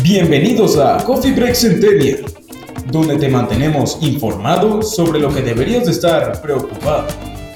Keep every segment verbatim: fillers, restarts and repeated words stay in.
Bienvenidos a Coffee Break Centennial, donde te mantenemos informado sobre lo que deberías de estar preocupado.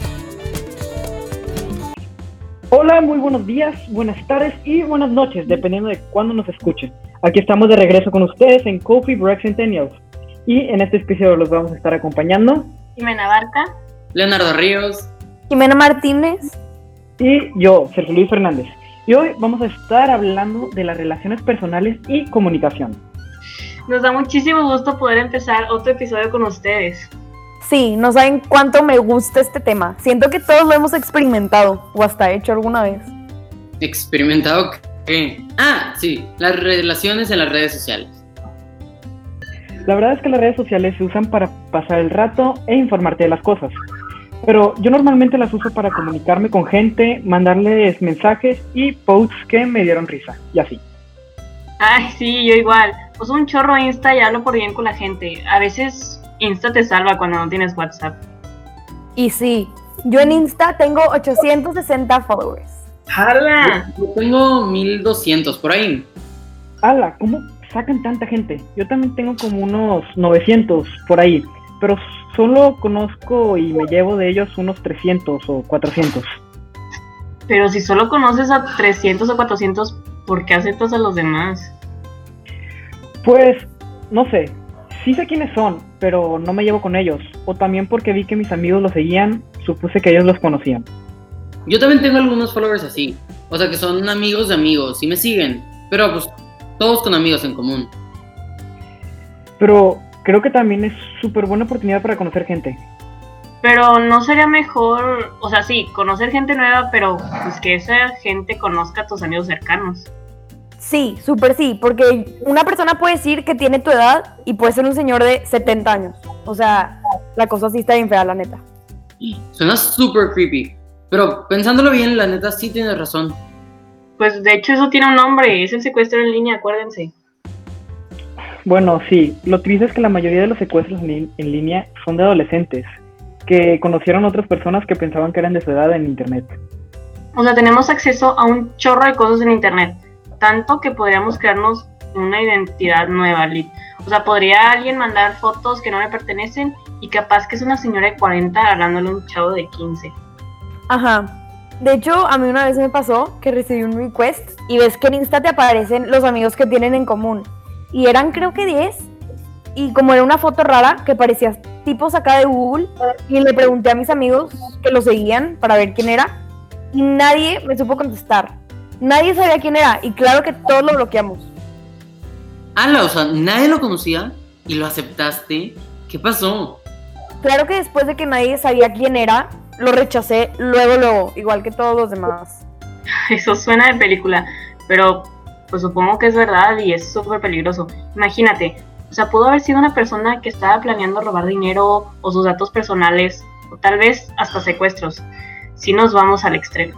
Hola, muy buenos días, buenas tardes y buenas noches, dependiendo de cuándo nos escuchen. Aquí estamos de regreso con ustedes en Coffee Break Centennials. Y en este episodio los vamos a estar acompañando Jimena Barca, Leonardo Ríos, Jimena Martínez y yo, Sergio Luis Fernández. Y hoy vamos a estar hablando de las relaciones personales y comunicación. Nos da muchísimo gusto poder empezar otro episodio con ustedes. Sí, no saben cuánto me gusta este tema. Siento que todos lo hemos experimentado o hasta hecho alguna vez. ¿Experimentado qué? Ah, sí, las relaciones en las redes sociales. La verdad es que las redes sociales se usan para pasar el rato e informarte de las cosas. Pero yo normalmente las uso para comunicarme con gente, mandarles mensajes y posts que me dieron risa, y así. Ay, sí, yo igual. Uso un chorro Insta y hablo por bien con la gente. A veces Insta te salva cuando no tienes WhatsApp. Y sí, yo en Insta tengo ochocientos sesenta followers. ¡Hala! Yo, yo tengo mil doscientos por ahí. ¡Hala! ¿Cómo sacan tanta gente? Yo también tengo como unos novecientos por ahí, pero solo conozco y me llevo de ellos unos trescientos o cuatrocientos. Pero si solo conoces a trescientos o cuatrocientos, ¿por qué aceptas a los demás? Pues, no sé, sí sé quiénes son, pero no me llevo con ellos. O también porque vi que mis amigos los seguían, supuse que ellos los conocían. Yo también tengo algunos followers así, o sea que son amigos de amigos y me siguen, pero pues todos con amigos en común. Pero creo que también es súper buena oportunidad para conocer gente. Pero no sería mejor, o sea, sí, conocer gente nueva, pero pues que esa gente conozca a tus amigos cercanos. Sí, súper sí, porque una persona puede decir que tiene tu edad y puede ser un señor de setenta años. O sea, la cosa sí está bien fea, la neta. Suena súper creepy, pero pensándolo bien, la neta sí tienes razón. Pues de hecho eso tiene un nombre, es el secuestro en línea, acuérdense. Bueno, sí, lo triste es que la mayoría de los secuestros en, li- en línea son de adolescentes, que conocieron a otras personas que pensaban que eran de su edad en internet. O sea, tenemos acceso a un chorro de cosas en internet, tanto que podríamos crearnos una identidad nueva, Lit. O sea, podría alguien mandar fotos que no me pertenecen y capaz que es una señora de cuarenta hablándole a un chavo de quince. Ajá. De hecho, a mí una vez me pasó que recibí un request y ves que en Insta te aparecen los amigos que tienen en común. Y eran creo que diez. Y como era una foto rara que parecía tipo sacada de Google, y le pregunté a mis amigos que lo seguían para ver quién era, y nadie me supo contestar. Nadie sabía quién era, y claro que todos lo bloqueamos. Ala, o sea, nadie lo conocía y lo aceptaste. ¿Qué pasó? Claro que después de que nadie sabía quién era, lo rechacé luego, luego, igual que todos los demás. Eso suena de película, pero pues supongo que es verdad y es súper peligroso. Imagínate, o sea, pudo haber sido una persona que estaba planeando robar dinero o sus datos personales, o tal vez hasta secuestros, si nos vamos al extremo.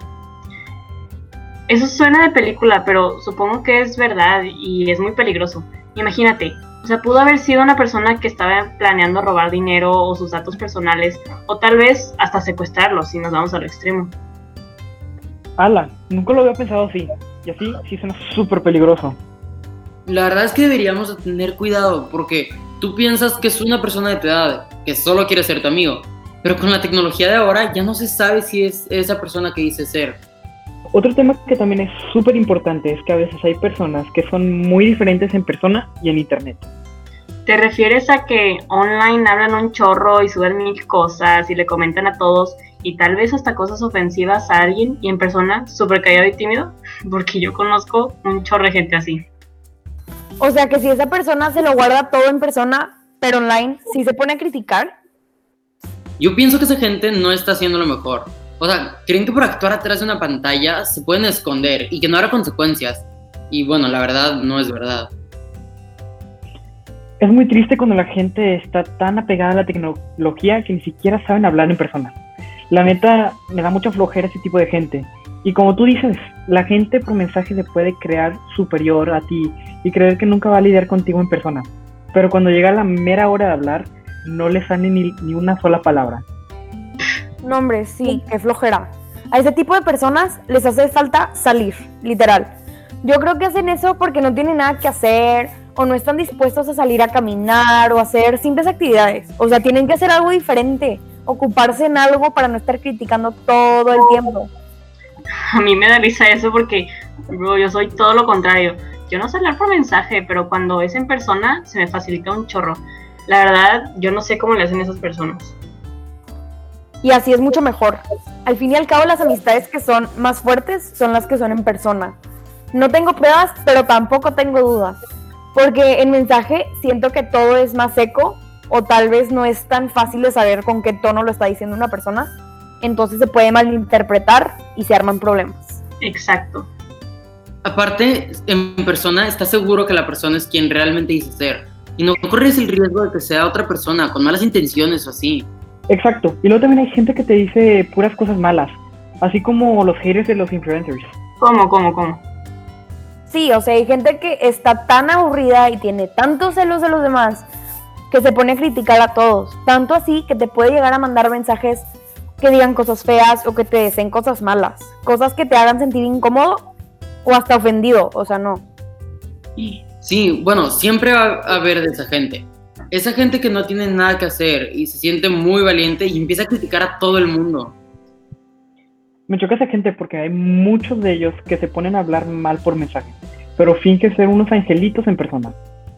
Eso suena de película, pero supongo que es verdad y es muy peligroso. Imagínate, o sea, pudo haber sido una persona que estaba planeando robar dinero o sus datos personales, o tal vez hasta secuestrarlos si nos vamos al extremo. ¡Hala! Nunca lo había pensado así. Y así sí suena súper peligroso. La verdad es que deberíamos de tener cuidado porque tú piensas que es una persona de tu edad, que solo quiere ser tu amigo, pero con la tecnología de ahora ya no se sabe si es esa persona que dice ser. Otro tema que también es súper importante es que a veces hay personas que son muy diferentes en persona y en internet. ¿Te refieres a que online hablan un chorro y suben mil cosas y le comentan a todos y tal vez hasta cosas ofensivas a alguien y en persona súper callado y tímido? Porque yo conozco un chorro de gente así. O sea que si esa persona se lo guarda todo en persona, pero online, ¿sí se pone a criticar? Yo pienso que esa gente no está haciendo lo mejor. O sea, creen que por actuar atrás de una pantalla se pueden esconder y que no habrá consecuencias. Y bueno, la verdad no es verdad. Es muy triste cuando la gente está tan apegada a la tecnología que ni siquiera saben hablar en persona. La neta, me da mucha flojera ese tipo de gente. Y como tú dices, la gente por mensaje se puede creer superior a ti y creer que nunca va a lidiar contigo en persona. Pero cuando llega la mera hora de hablar, no le sale ni, ni una sola palabra. No, hombre, sí, qué flojera. A ese tipo de personas les hace falta salir, literal. Yo creo que hacen eso porque no tienen nada que hacer o no están dispuestos a salir a caminar o a hacer simples actividades. O sea, tienen que hacer algo diferente, ocuparse en algo para no estar criticando todo el tiempo. A mí me da risa eso porque, bro, yo soy todo lo contrario. Yo no sé hablar por mensaje, pero cuando es en persona se me facilita un chorro. La verdad, yo no sé cómo le hacen esas personas. Y así es mucho mejor. Al fin y al cabo, las amistades que son más fuertes son las que son en persona. No tengo pruebas, pero tampoco tengo dudas. Porque en mensaje siento que todo es más seco o tal vez no es tan fácil de saber con qué tono lo está diciendo una persona. Entonces se puede malinterpretar y se arman problemas. Exacto. Aparte, en persona estás seguro que la persona es quien realmente dice ser. Y no corres el riesgo de que sea otra persona con malas intenciones o así. Exacto. Y luego también hay gente que te dice puras cosas malas. Así como los haters de los influencers. ¿Cómo, cómo, cómo? Sí, o sea, hay gente que está tan aburrida y tiene tantos celos de los demás que se pone a criticar a todos. Tanto así que te puede llegar a mandar mensajes que digan cosas feas o que te deseen cosas malas. Cosas que te hagan sentir incómodo o hasta ofendido, o sea, no. Sí, bueno, siempre va a haber de esa gente. Esa gente que no tiene nada que hacer y se siente muy valiente y empieza a criticar a todo el mundo. Me choca esa gente porque hay muchos de ellos que se ponen a hablar mal por mensaje, pero fingen ser unos angelitos en persona.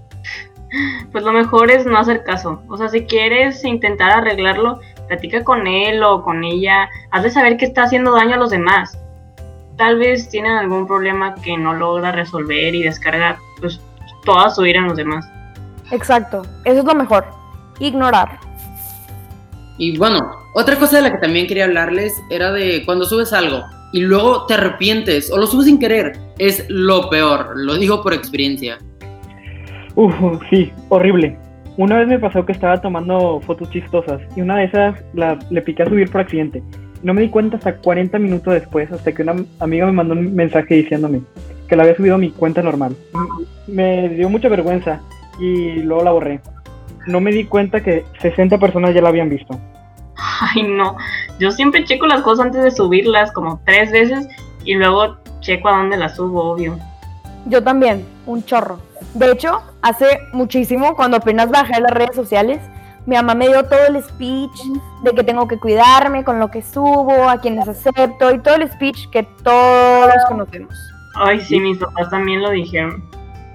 Pues lo mejor es no hacer caso. O sea, si quieres intentar arreglarlo, platica con él o con ella. Hazle saber que está haciendo daño a los demás. Tal vez tienen algún problema que no logra resolver y descarga pues toda su ira en los demás. Exacto, eso es lo mejor. Ignorar. Y bueno, otra cosa de la que también quería hablarles era de cuando subes algo y luego te arrepientes o lo subes sin querer. Es lo peor, lo digo por experiencia. Uf, sí, horrible. Una vez me pasó que estaba tomando fotos chistosas y una de esas la, le piqué a subir por accidente. No me di cuenta hasta cuarenta minutos después, hasta que una amiga me mandó un mensaje diciéndome que la había subido a mi cuenta normal. Me dio mucha vergüenza y luego la borré. No me di cuenta que sesenta personas ya la habían visto. Ay, no. Yo siempre checo las cosas antes de subirlas como tres veces y luego checo a dónde las subo, obvio. Yo también, un chorro. De hecho, hace muchísimo, cuando apenas bajé a las redes sociales, mi mamá me dio todo el speech de que tengo que cuidarme con lo que subo, a quienes acepto y todo el speech que todos conocemos. Ay, sí, mis papás también lo dijeron.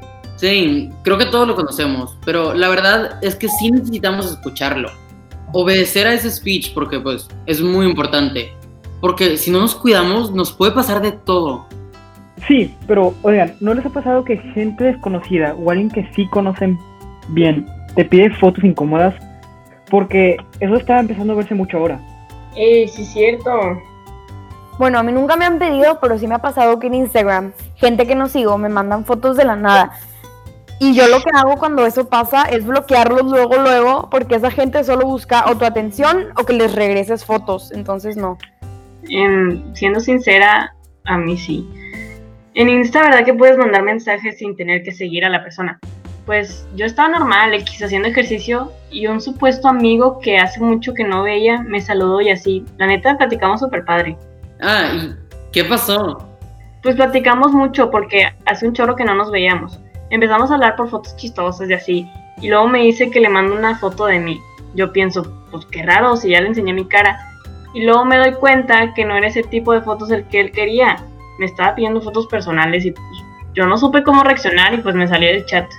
Sí, creo que todos lo conocemos, pero la verdad es que sí necesitamos escucharlo. Obedecer a ese speech porque pues es muy importante. Porque si no nos cuidamos, nos puede pasar de todo. Sí, pero oigan, ¿no les ha pasado que gente desconocida o alguien que sí conocen bien te pide fotos incómodas? Porque eso está empezando a verse mucho ahora. Eh, sí es cierto. Bueno, a mí nunca me han pedido, pero sí me ha pasado que en Instagram, gente que no sigo, me mandan fotos de la nada. Y yo lo que hago cuando eso pasa es bloquearlos luego, luego, porque esa gente solo busca o tu atención o que les regreses fotos, entonces no. Eh, siendo sincera, a mí sí. En Insta, ¿verdad que puedes mandar mensajes sin tener que seguir a la persona? Pues yo estaba normal, X, haciendo ejercicio y un supuesto amigo que hace mucho que no veía me saludó y así. La neta, platicamos súper padre. Ah, ¿y qué pasó? Pues platicamos mucho porque hace un chorro que no nos veíamos. Empezamos a hablar por fotos chistosas y así. Y luego me dice que le mando una foto de mí. Yo pienso, pues qué raro si ya le enseñé mi cara. Y luego me doy cuenta que no era ese tipo de fotos el que él quería. Me estaba pidiendo fotos personales y pues, yo no supe cómo reaccionar y pues me salí del chat.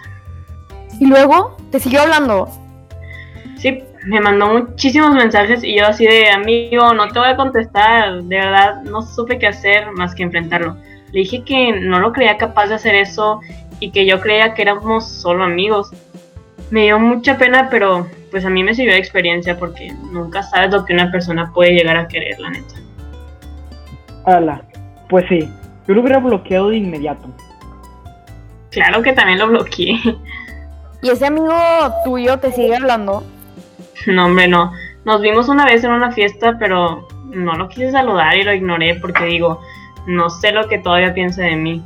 Y luego, ¿te siguió hablando? Sí, me mandó muchísimos mensajes y yo así de, amigo, no te voy a contestar. De verdad, no supe qué hacer más que enfrentarlo. Le dije que no lo creía capaz de hacer eso y que yo creía que éramos solo amigos. Me dio mucha pena, pero pues a mí me sirvió de experiencia porque nunca sabes lo que una persona puede llegar a querer, la neta. Ala, pues sí, yo lo hubiera bloqueado de inmediato. Claro que también lo bloqueé. ¿Y ese amigo tuyo te sigue hablando? No, hombre, no. Nos vimos una vez en una fiesta, pero no lo quise saludar y lo ignoré porque digo, no sé lo que todavía piensa de mí.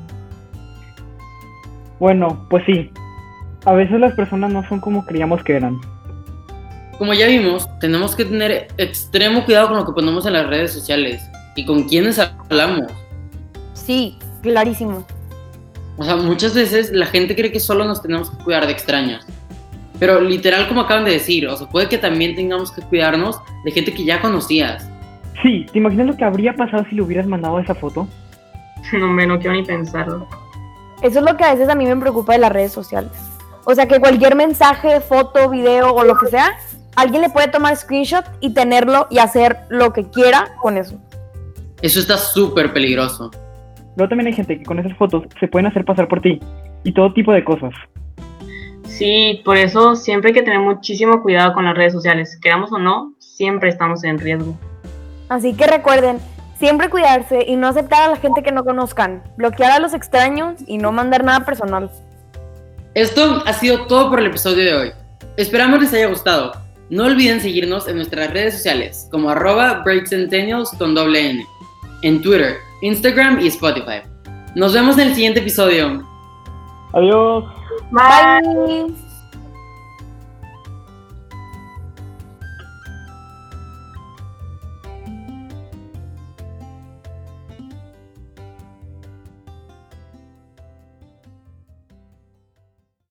Bueno, pues sí. A veces las personas no son como creíamos que eran. Como ya vimos, tenemos que tener extremo cuidado con lo que ponemos en las redes sociales y con quiénes hablamos. Sí, clarísimo. O sea, muchas veces la gente cree que solo nos tenemos que cuidar de extraños. Pero literal, como acaban de decir, o sea, puede que también tengamos que cuidarnos de gente que ya conocías. Sí, ¿te imaginas lo que habría pasado si le hubieras mandado esa foto? No, hombre, no quiero ni pensarlo. Eso es lo que a veces a mí me preocupa de las redes sociales. O sea, que cualquier mensaje, foto, video o lo que sea, alguien le puede tomar screenshot y tenerlo y hacer lo que quiera con eso. Eso está súper peligroso. Luego también hay gente que con esas fotos se pueden hacer pasar por ti y todo tipo de cosas. Sí, por eso siempre hay que tener muchísimo cuidado con las redes sociales. Queramos o no, siempre estamos en riesgo. Así que recuerden, siempre cuidarse y no aceptar a la gente que no conozcan, bloquear a los extraños y no mandar nada personal. Esto ha sido todo por el episodio de hoy. Esperamos les haya gustado. No olviden seguirnos en nuestras redes sociales como arroba breakcentennials con doble N, en Twitter, Instagram y Spotify. Nos vemos en el siguiente episodio. Adiós. Bye. Bye.